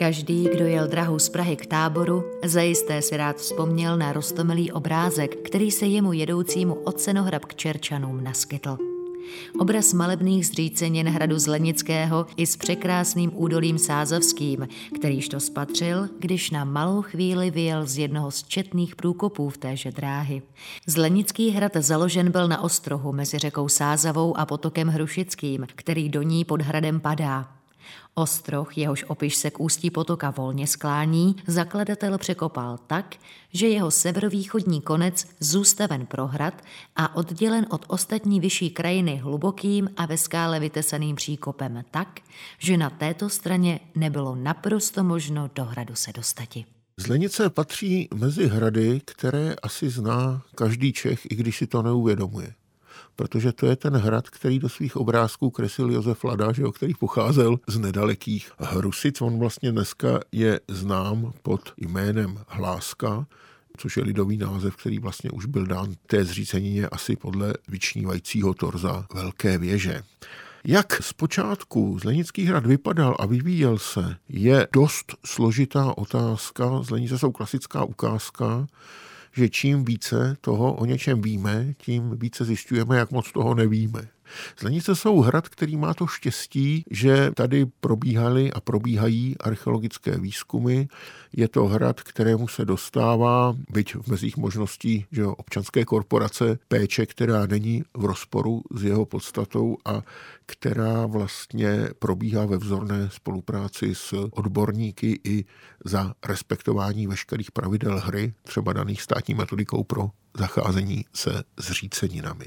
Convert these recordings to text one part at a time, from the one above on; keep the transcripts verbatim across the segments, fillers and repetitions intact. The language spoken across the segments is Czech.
Každý, kdo jel drahou z Prahy k Táboru, zajisté si rád vzpomněl na roztomilý obrázek, který se jemu jedoucímu od Senohrab k Čerčanům naskytl. Obraz malebných zřícenin hradu Zlenického i s překrásným údolím sázavským, kterýž to spatřil, když na malou chvíli vyjel z jednoho z četných průkopů v téže dráhy. Zlenický hrad založen byl na ostrohu mezi řekou Sázavou a potokem Hrušickým, který do ní pod hradem padá. Ostroh, jehož opiš se k ústí potoka volně sklání, zakladatel překopal tak, že jeho severovýchodní konec zůstaven pro hrad a oddělen od ostatní vyšší krajiny hlubokým a ve skále vytesaným příkopem tak, že na této straně nebylo naprosto možno do hradu se dostati. Zlenice patří mezi hrady, které asi zná každý Čech, i když si to neuvědomuje. Protože to je ten hrad, který do svých obrázků kreslil Josef Lada, že, který pocházel z nedalekých Hrusic. On vlastně dneska je znám pod jménem Hláska, což je lidový název, který vlastně už byl dán té zřícenině asi podle vyčnívajícího torza Velké věže. Jak zpočátku Zlenický hrad vypadal a vyvíjel se, je dost složitá otázka. Zlenice jsou klasická ukázka, že čím více toho o něčem víme, tím více zjišťujeme, jak moc toho nevíme. Zlenice jsou hrad, který má to štěstí, že tady probíhaly a probíhají archeologické výzkumy. Je to hrad, kterému se dostává, byť v mezích možností, že občanské korporace, péče, která není v rozporu s jeho podstatou a která vlastně probíhá ve vzorné spolupráci s odborníky i za respektování veškerých pravidel hry, třeba daných státní metodikou pro zacházení se zříceninami.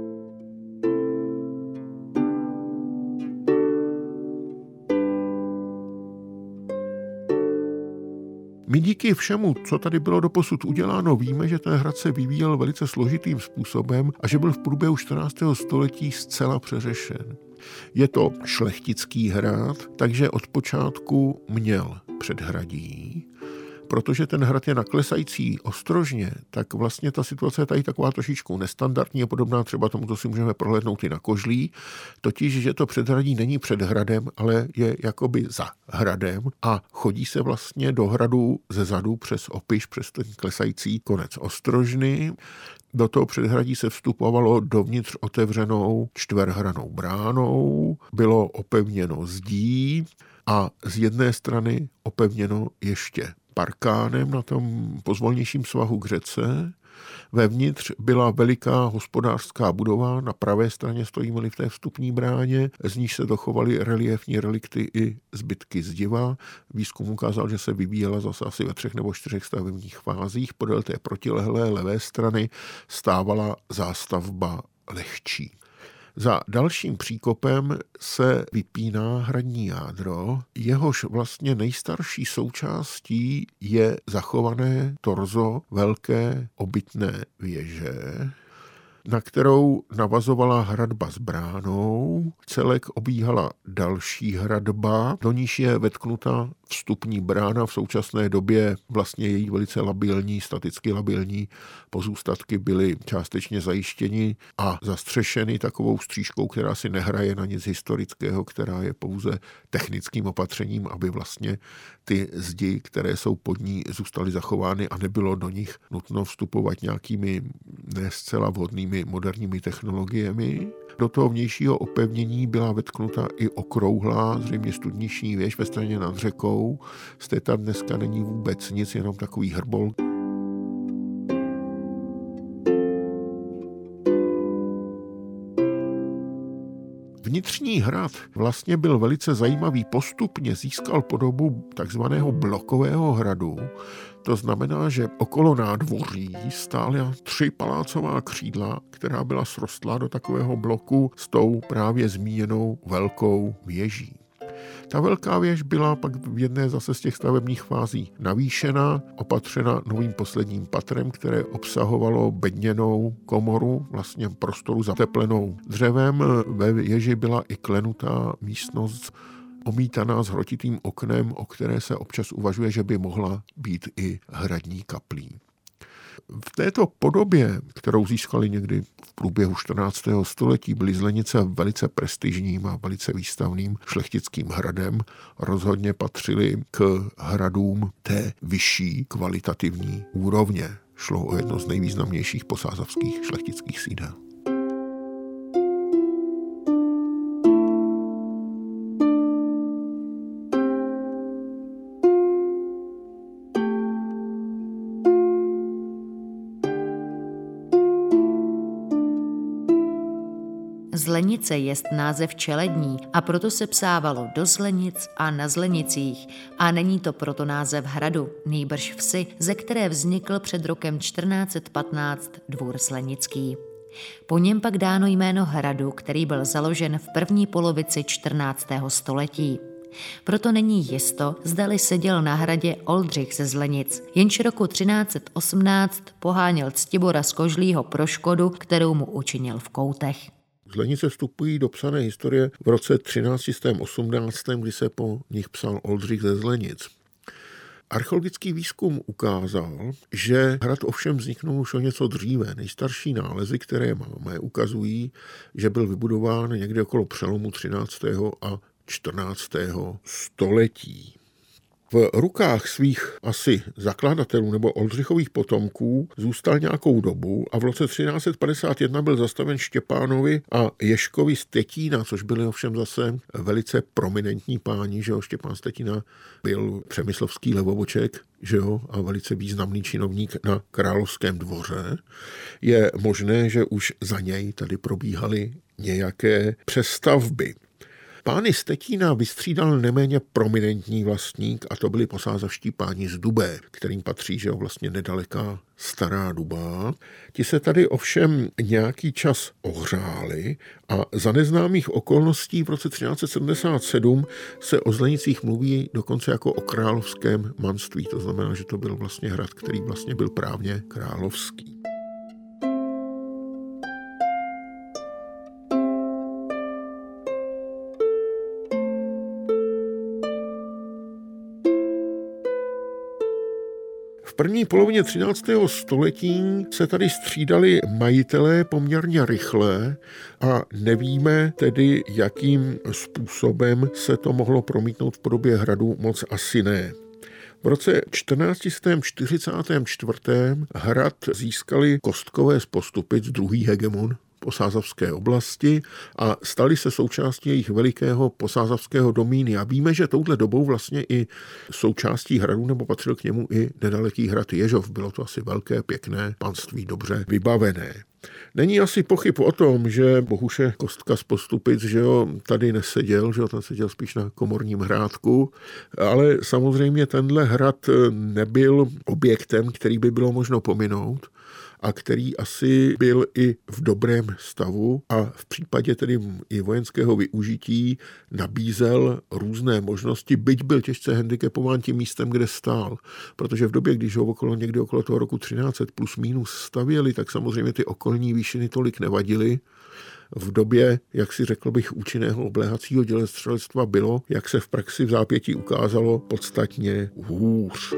My díky všemu, co tady bylo doposud uděláno, víme, že ten hrad se vyvíjel velice složitým způsobem a že byl v průběhu čtrnáctého století zcela přeřešen. Je to šlechtický hrad, takže od počátku měl předhradí. Protože ten hrad je na klesající ostrožně, tak vlastně ta situace je tady taková trošičku nestandardní a podobná třeba tomu, co si můžeme prohlédnout i na Kožlí, totiž, že to předhradí není před hradem, ale je jakoby za hradem a chodí se vlastně do hradu ze zadu přes opiš, přes ten klesající konec ostrožny. Do toho předhradí se vstupovalo dovnitř otevřenou čtverhranou bránou, bylo opevněno zdí a z jedné strany opevněno ještě parkánem na tom pozvolnějším svahu k řece. Vevnitř byla veliká hospodářská budova, na pravé straně stojíme v té vstupní bráně, z níž se dochovaly reliefní relikty i zbytky zdiva. Výzkum ukázal, že se vyvíjela zase asi ve třech nebo čtyřech stavebních fázích. Podél té protilehlé levé strany stávala zástavba lehčí. Za dalším příkopem se vypíná hradní jádro, jehož vlastně nejstarší součástí je zachované torzo velké obytné věže, na kterou navazovala hradba s bránou. Celek obíhala další hradba, do níž je vetknuta vstupní brána. V současné době vlastně její velice labilní, staticky labilní pozůstatky byly částečně zajištěny a zastřešeny takovou střížkou, která si nehraje na nic historického, která je pouze technickým opatřením, aby vlastně ty zdi, které jsou pod ní, zůstaly zachovány a nebylo do nich nutno vstupovat nějakými ne zcela vhodnými moderními technologiemi. Do toho vnějšího opevnění byla vetknuta i okrouhlá, zřejmě studniční věž ve straně nad řekou. Z té tam dneska není vůbec nic, jenom takový hrbol. Vnitřní hrad vlastně byl velice zajímavý, postupně získal podobu takzvaného blokového hradu. To znamená, že okolo nádvoří stály tři palácová křídla, která byla srostlá do takového bloku s tou právě zmíněnou velkou věží. Ta velká věž byla pak v jedné zase z těch stavebních fází navýšena, opatřena novým posledním patrem, které obsahovalo bedněnou komoru, vlastně prostoru zateplenou dřevem. Ve věži byla i klenutá místnost omítaná s hrotitým oknem, o které se občas uvažuje, že by mohla být i hradní kaplí. V této podobě, kterou získali někdy v průběhu čtrnáctého století, byly Zlenice velice prestižním a velice výstavným šlechtickým hradem. Rozhodně patřili k hradům té vyšší kvalitativní úrovně. Šlo o jedno z nejvýznamnějších posázavských šlechtických sídel. Zlenice jest název čelední a proto se psávalo do Zlenic a na Zlenicích a není to proto název hradu, nýbrž vsi, ze které vznikl před rokem čtrnáct set patnáct dvůr Zlenický. Po něm pak dáno jméno hradu, který byl založen v první polovici čtrnáctého století. Proto není jisto, zdali seděl na hradě Oldřich ze Zlenic, jenž roku třináct set osmnáct poháněl Ctibora z Kožlího pro škodu, kterou mu učinil v Koutech. Zlenice vstupují do psané historie v roce třináct set osmnáct, kdy se po nich psal Oldřich ze Zlenic. Archeologický výzkum ukázal, že hrad ovšem vzniknul už o něco dříve. Nejstarší nálezy, které máme, ukazují, že byl vybudován někde okolo přelomu třináctého a čtrnáctého století. V rukách svých asi zakladatelů nebo Oldřichových potomků zůstal nějakou dobu a v roce třináct set padesát jedna byl zastaven Štěpánovi a Ježkovi z Tetína, což byli ovšem zase velice prominentní páni, že jo, Štěpán z Tetína byl přemyslovský levoboček, že jo, a velice významný činovník na královském dvoře. Je možné, že už za něj tady probíhaly nějaké přestavby. Pány z Tetína vystřídal neméně prominentní vlastník a to byli posázavští páni z Dubé, kterým patří, že jo, vlastně nedaleká Stará Duba. Ti se tady ovšem nějaký čas ohřáli a za neznámých okolností v roce třináct set sedmdesát sedm se o Zlenicích mluví dokonce jako o královském manství. To znamená, že to byl vlastně hrad, který vlastně byl právně královský. V první polovině třináctého století se tady střídali majitelé poměrně rychle a nevíme tedy, jakým způsobem se to mohlo promítnout v podobě hradu, moc asi ne. V roce čtrnáct set čtyřicet čtyři hrad získali Kostkové z Postupic, druhý hegemon posázavské oblasti a stali se součástí jejich velikého posázavského domínia. Víme, že touhle dobou vlastně i součástí hradu, nebo patřil k němu i nedaleký hrad Ježov. Bylo to asi velké, pěkné panství, dobře vybavené. Není asi pochyb o tom, že Bohuše Kostka z Postupic, že jo, tady neseděl, že jo, ten seděl spíš na Komorním Hrádku, ale samozřejmě tenhle hrad nebyl objektem, který by bylo možno pominout a který asi byl i v dobrém stavu a v případě tedy i vojenského využití nabízel různé možnosti, byť byl těžce handicapován tím místem, kde stál. Protože v době, když ho okolo, někdy okolo toho roku třináct set plus minus stavěli, tak samozřejmě ty okolní výšiny tolik nevadily. V době, jak si řekl bych, účinného obléhacího dělostřelectva bylo, jak se v praxi v zápětí ukázalo, podstatně hůř.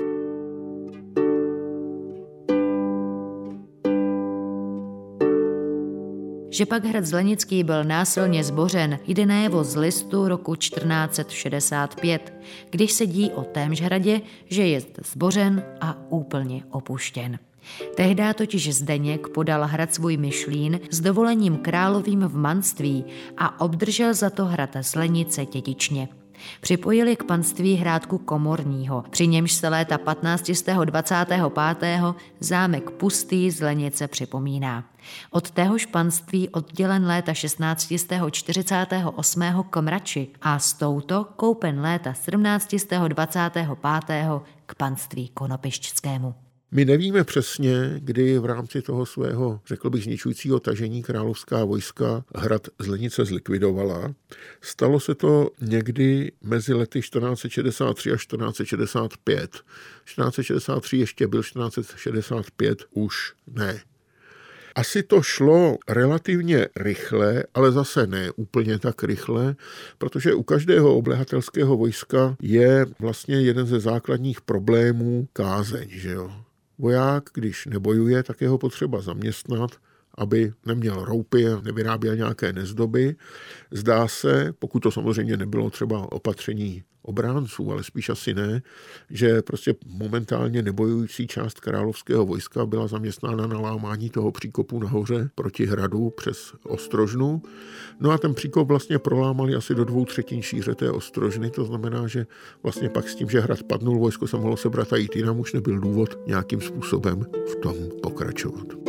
Že pak hrad Zlenický byl násilně zbořen, jde najevo z listu roku čtrnáct set šedesát pět, když se dí o témž hradě, že je zbořen a úplně opuštěn. Tehdá totiž Zdeněk podal hrad svůj Myšlín s dovolením královým v manství a obdržel za to hrad Zlenice dědičně. Připojili k panství hrádku Komorního, při němž se léta patnáct set dvacet pět zámek Pustý Zlenice připomíná. Od téhož panství oddělen léta šestnáct set čtyřicet osm k Mrači a s touto koupen léta sedmnáct set dvacet pět k panství Konopišťskému. My nevíme přesně, kdy v rámci toho svého, řekl bych, zničujícího tažení královská vojska hrad Zlenice zlikvidovala. Stalo se to někdy mezi lety čtrnáct set šedesát tři a čtrnáct set šedesát pět. čtrnáct set šedesát tři ještě byl, čtrnáct set šedesát pět už ne. Asi to šlo relativně rychle, ale zase ne úplně tak rychle, protože u každého obléhatelského vojska je vlastně jeden ze základních problémů kázeň, že jo. voják, když nebojuje, tak je ho potřeba zaměstnat, aby neměl roupy, nevyráběl nějaké nezdoby. Zdá se, pokud to samozřejmě nebylo třeba opatření obránců, ale spíš asi ne, že prostě momentálně nebojující část královského vojska byla zaměstnána na lámání toho příkopu nahoře proti hradu přes Ostrožnu. No a ten příkop vlastně prolámali asi do dvou třetin šíře té Ostrožny, to znamená, že vlastně pak s tím, že hrad padnul, vojsko se mohlo sebrat a jít jinam, už nebyl důvod nějakým způsobem v tom pokračovat.